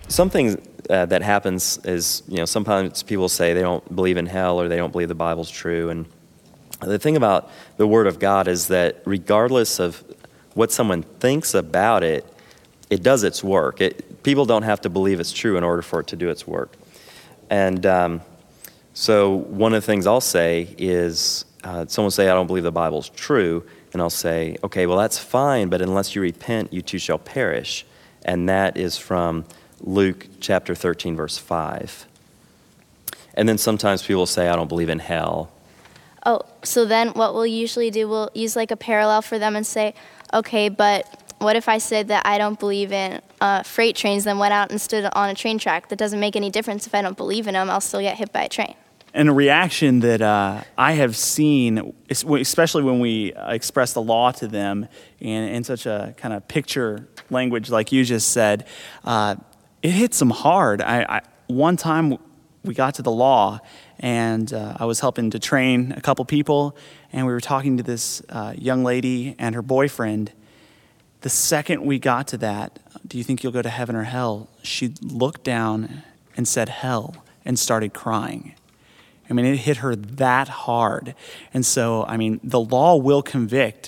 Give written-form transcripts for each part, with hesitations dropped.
Something that happens is, sometimes people say they don't believe in hell or they don't believe the Bible's true. And the thing about the Word of God is that regardless of what someone thinks about it, it does its work. People don't have to believe it's true in order for it to do its work. And so one of the things I'll say is, someone will say, I don't believe the Bible's true. And I'll say, okay, well, that's fine, but unless you repent, you too shall perish. And that is from Luke chapter 13, verse 5. And then sometimes people say, I don't believe in hell. Oh, so then what we'll usually do, we'll use like a parallel for them and say, okay, but what if I said that I don't believe in freight trains, then went out and stood on a train track? That doesn't make any difference if I don't believe in them. I'll still get hit by a train. And a reaction that I have seen, especially when we express the law to them in such a kind of picture language like you just said, it hits them hard. One time we got to the law, and I was helping to train a couple people, and we were talking to this young lady and her boyfriend. The second we got to that, do you think you'll go to heaven or hell? She looked down and said hell and started crying. I mean, it hit her that hard. And so, the law will convict.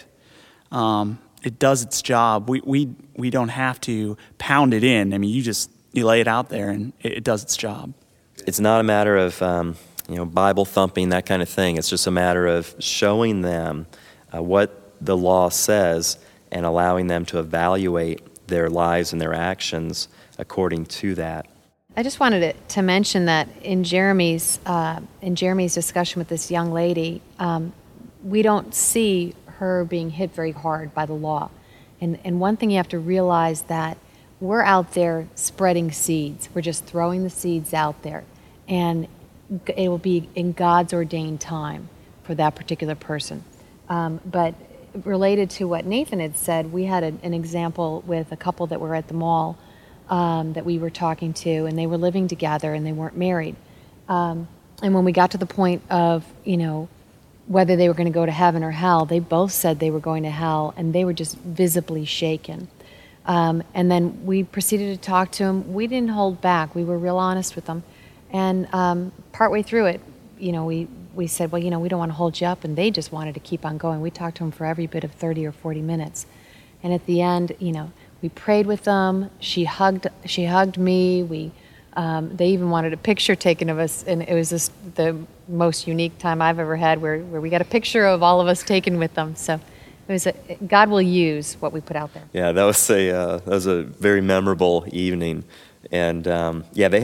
It does its job. We don't have to pound it in. You lay it out there and it does its job. It's not a matter of, Bible thumping, that kind of thing. It's just a matter of showing them what the law says and allowing them to evaluate their lives and their actions according to that. I just wanted to mention that in Jeremy's discussion with this young lady, we don't see her being hit very hard by the law. And one thing you have to realize that we're out there spreading seeds. We're just throwing the seeds out there. And it will be in God's ordained time for that particular person. But related to what Nathan had said, we had an example with a couple that were at the mall that we were talking to, and they were living together and they weren't married. And when we got to the point of, whether they were going to go to heaven or hell, they both said they were going to hell, and they were just visibly shaken. And then we proceeded to talk to them. We didn't hold back. We were real honest with them. And partway through it, we said, well, we don't want to hold you up, and they just wanted to keep on going. We talked to them for every bit of 30 or 40 minutes. And at the end, we prayed with them. She hugged me. They even wanted a picture taken of us, and it was just the most unique time I've ever had, where we got a picture of all of us taken with them. So it was God will use what we put out there. Yeah, that was a very memorable evening, and they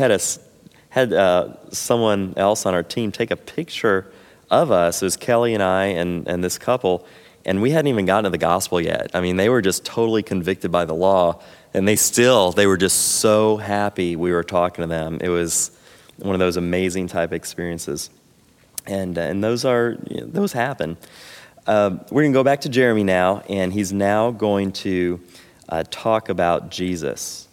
had someone else on our team take a picture of us. It was Kelly and I and this couple. And we hadn't even gotten to the gospel yet. They were just totally convicted by the law, and they were just so happy we were talking to them. It was one of those amazing type experiences. And those happen. We're going to go back to Jeremy now, and he's now going to talk about Jesus.